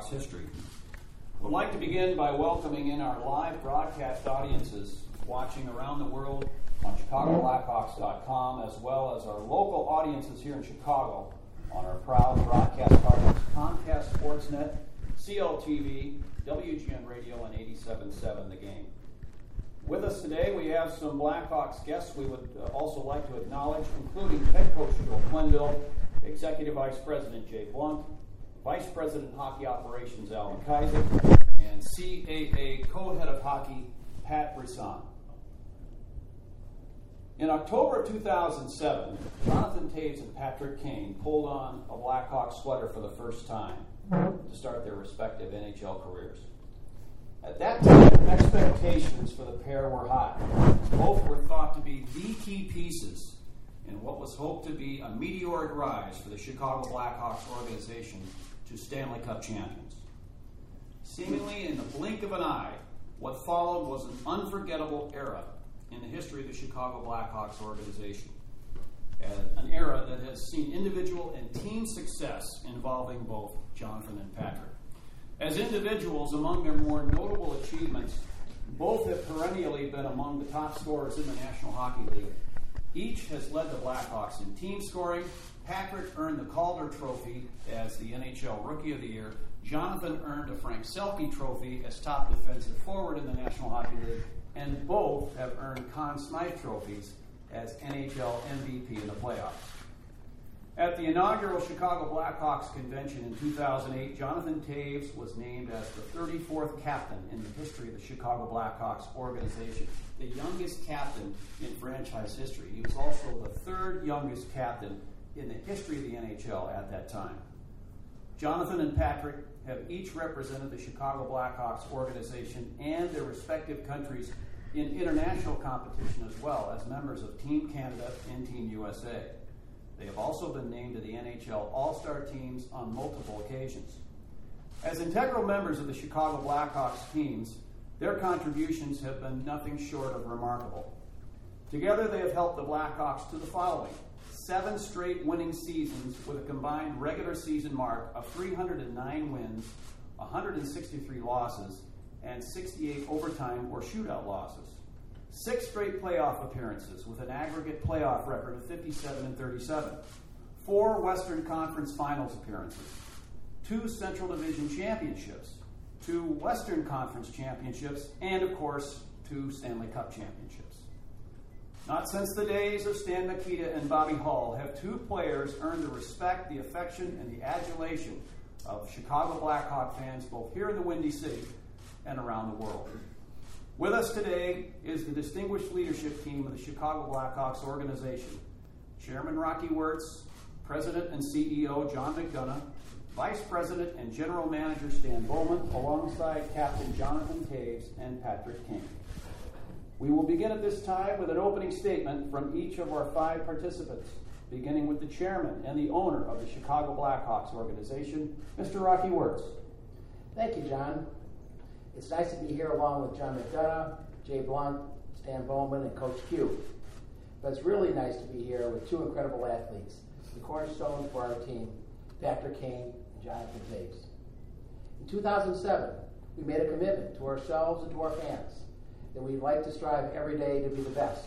Blackhawks history. We'd like to begin by welcoming in our live broadcast audiences watching around the world on ChicagoBlackhawks.com, as well as our local audiences here in Chicago on our proud broadcast partners Comcast Sportsnet, CLTV, WGN Radio, and 87.7 The Game. With us today, we have some Blackhawks guests we would also like to acknowledge, including head coach Bill Quenneville, Executive Vice President Jay Blunt, Vice President Hockey Operations Alvin Kaiser, and CAA co-head of hockey Pat Brisson. In October of 2007, Jonathan Toews and Patrick Kane pulled on a Blackhawks sweater for the first time to start their respective NHL careers. At that time, expectations for the pair were high. Both were thought to be the key pieces in what was hoped to be a meteoric rise for the Chicago Blackhawks organization to Stanley Cup champions. Seemingly in the blink of an eye, what followed was an unforgettable era in the history of the Chicago Blackhawks organization. An era that has seen individual and team success involving both Jonathan and Patrick. As individuals, among their more notable achievements, both have perennially been among the top scorers in the National Hockey League. Each has led the Blackhawks in team scoring. Patrick earned the Calder Trophy as the NHL Rookie of the Year. Jonathan earned a Frank Selke Trophy as top defensive forward in the National Hockey League. And both have earned Conn Smythe trophies as NHL MVP in the playoffs. At the inaugural Chicago Blackhawks convention in 2008, Jonathan Toews was named as the 34th captain in the history of the Chicago Blackhawks organization, the youngest captain in franchise history. He was also the third youngest captain in the history of the NHL at that time. Jonathan and Patrick have each represented the Chicago Blackhawks organization and their respective countries in international competition as well as members of Team Canada and Team USA. They have also been named to the NHL All-Star teams on multiple occasions. As integral members of the Chicago Blackhawks teams, their contributions have been nothing short of remarkable. Together, they have helped the Blackhawks to the following: 7 straight winning seasons with a combined regular season mark of 309 wins, 163 losses, and 68 overtime or shootout losses. 6 straight playoff appearances with an aggregate playoff record of 57-37. 4 Western Conference Finals appearances. 2 Central Division championships. 2 Western Conference championships. And, of course, 2 Stanley Cup championships. Not since the days of Stan Mikita and Bobby Hull have 2 players earned the respect, the affection, and the adulation of Chicago Blackhawk fans both here in the Windy City and around the world. With us today is the distinguished leadership team of the Chicago Blackhawks organization. Chairman Rocky Wirtz, President and CEO John McDonough, Vice President and General Manager Stan Bowman, alongside Captain Jonathan Toews and Patrick Kane. We will begin at this time with an opening statement from each of our 5 participants, beginning with the chairman and the owner of the Chicago Blackhawks organization, Mr. Rocky Wirtz. Thank you, John. It's nice to be here along with John McDonough, Jay Blunt, Stan Bowman, and Coach Q. But it's really nice to be here with 2 incredible athletes, the cornerstones for our team, Patrick Kane and Jonathan Toews. In 2007, we made a commitment to ourselves and to our fans that we'd like to strive every day to be the best,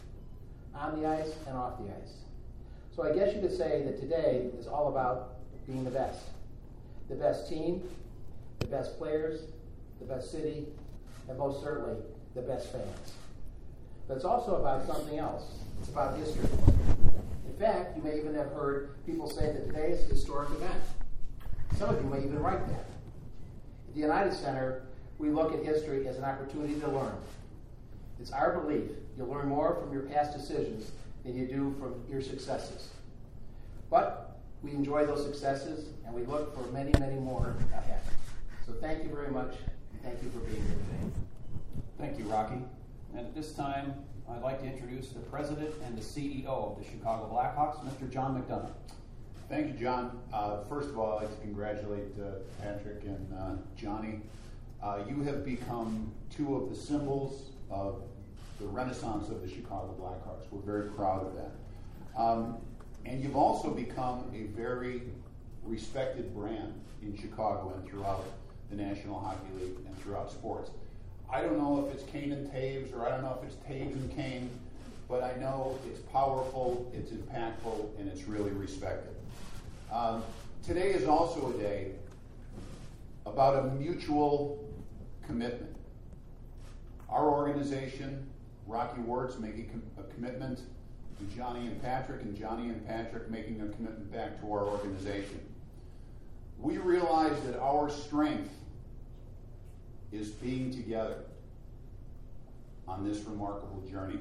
on the ice and off the ice. So I guess you could say that today is all about being the best. The best team, the best players, the best city, and most certainly, the best fans. But it's also about something else. It's about history. In fact, you may even have heard people say that today is a historic event. Some of you may even write that. At the United Center, we look at history as an opportunity to learn. It's our belief you'll learn more from your past decisions than you do from your successes. But we enjoy those successes, and we look for many, many more ahead. So thank you very much, and thank you for being here today. Thank you, Rocky. And at this time, I'd like to introduce the President and the CEO of the Chicago Blackhawks, Mr. John McDonough. Thank you, John. First of all, I'd like to congratulate Patrick and Johnny. You have become 2 of the symbols of the renaissance of the Chicago Blackhawks. We're very proud of that. And you've also become a very respected brand in Chicago and throughout the National Hockey League and throughout sports. I don't know if it's Kane and Taves, or I don't know if it's Taves and Kane, but I know it's powerful, it's impactful, and it's really respected. Today is also a day about a mutual commitment. Our organization, Rocky Wirtz, making a commitment to Johnny and Patrick, and Johnny and Patrick making a commitment back to our organization. We realize that our strength is being together on this remarkable journey.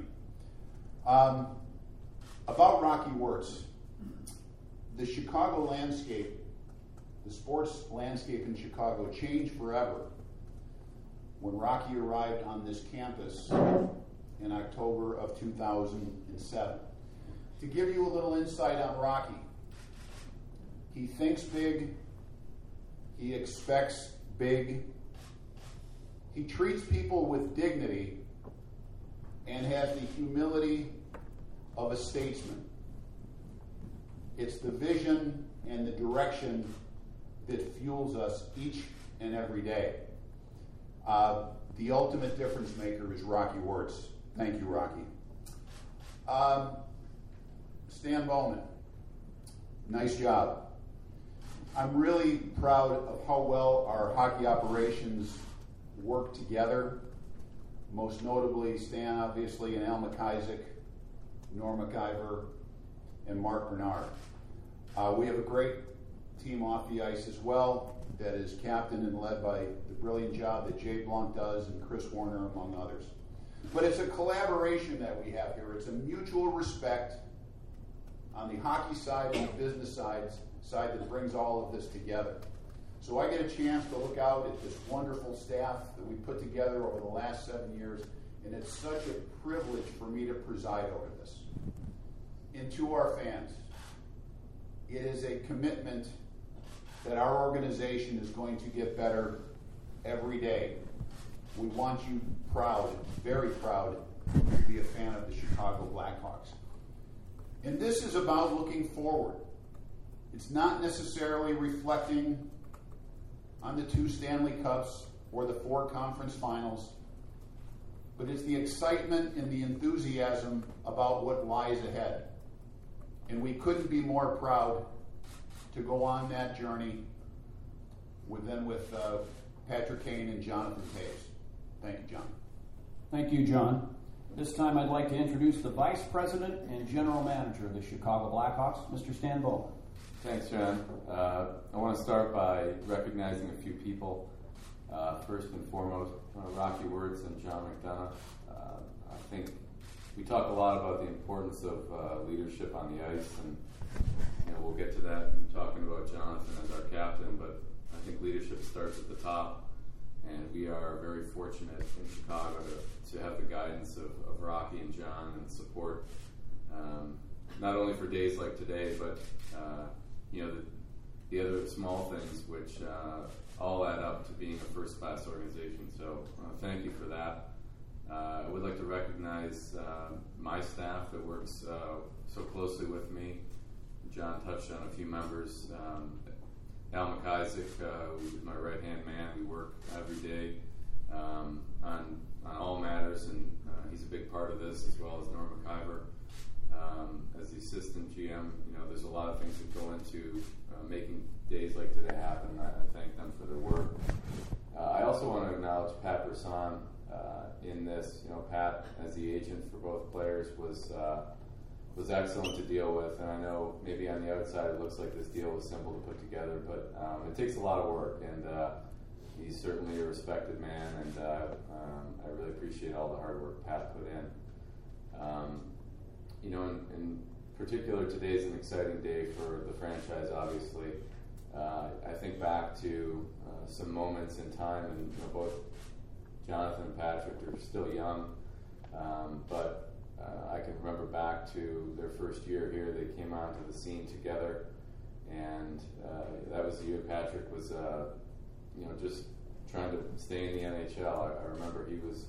About Rocky Wirtz, the Chicago landscape, the sports landscape in Chicago changed forever when Rocky arrived on this campus in October of 2007. To give you a little insight on Rocky, he thinks big, he expects big, he treats people with dignity, and has the humility of a statesman. It's the vision and the direction that fuels us each and every day. The ultimate difference maker is Rocky Wirtz. Thank you, Rocky. Stan Bowman, nice job. I'm really proud of how well our hockey operations work together. Most notably, Stan, obviously, and Al McIsaac, Norm McIver, and Mark Bernard. We have a great team off the ice as well that is captained and led by the brilliant job that Jay Blanc does and Chris Warner, among others. But it's a collaboration that we have here. It's a mutual respect on the hockey side and the business side that brings all of this together. So I get a chance to look out at this wonderful staff that we put together over the last 7 years, and it's such a privilege for me to preside over this. And to our fans, it is a commitment that our organization is going to get better every day. We want you proud, very proud, to be a fan of the Chicago Blackhawks. And this is about looking forward. It's not necessarily reflecting on the 2 Stanley Cups or the 4 conference finals, but it's the excitement and the enthusiasm about what lies ahead. And we couldn't be more proud to go on that journey with Patrick Kane and Jonathan Taves. Thank you, John. Thank you, John. This time I'd like to introduce the Vice President and General Manager of the Chicago Blackhawks, Mr. Stan Bowman. Thanks, John. I want to start by recognizing a few people. First and foremost, Rocky Wirtz and John McDonough. I think we talk a lot about the importance of leadership on the ice, and we'll get to that in talking about Jonathan as our captain, but I think leadership starts at the top, and we are very fortunate in Chicago to have the guidance of Rocky and John and support, not only for days like today, but the other small things which all add up to being a first-class organization. So thank you for that. I would like to recognize my staff that works so closely with me. John touched on a few members. Al McIsaac, who's my right-hand man. We work every day on all matters, and he's a big part of this, as well as Norm McIver. As the assistant GM, there's a lot of things that go into making days like today happen. I thank them for their work. I also want to acknowledge Pat Brisson in this. Pat, as the agent for both players, was excellent to deal with. And I know maybe on the outside it looks like this deal was simple to put together, but it takes a lot of work. And he's certainly a respected man, and I really appreciate all the hard work Pat put in. In particular, today's an exciting day for the franchise, obviously. I think back to some moments in time, and both Jonathan and Patrick are still young, but I can remember back to their first year here. They came onto the scene together, and that was the year Patrick was, just trying to stay in the NHL. I remember he was,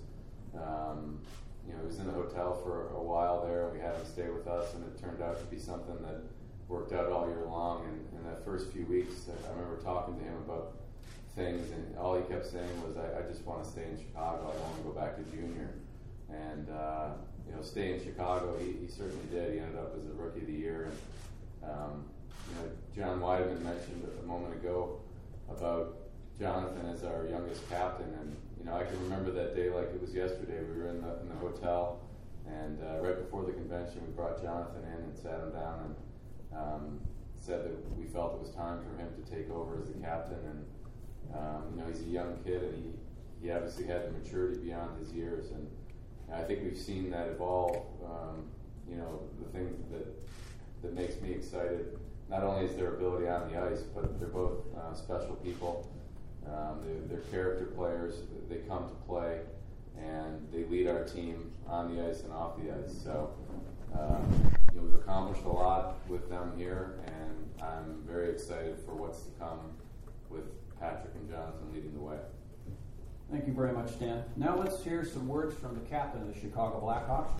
he was in a hotel for a while there. We had him stay with us, and it turned out to be something that worked out all year long. And in that first few weeks, I remember talking to him about things, and all he kept saying was, I just want to stay in Chicago. I don't want to go back to junior. And, stay in Chicago, he certainly did. He ended up as a Rookie of the Year. And, John Weideman mentioned a moment ago about Jonathan as our youngest captain. And, I can remember that day like it was yesterday. We were in the hotel, and right before the convention, we brought Jonathan in and sat him down and said that we felt it was time for him to take over as the captain. And, he's a young kid, and he obviously had the maturity beyond his years. And I think we've seen that evolve. The thing that makes me excited, not only is their ability on the ice, but they're both special people. They're character players. They come to play, and they lead our team on the ice and off the ice. So, we've accomplished a lot with them here, and I'm very excited for what's to come with Patrick and Jonathan leading the way. Thank you very much, Dan. Now let's hear some words from the captain of the Chicago Blackhawks,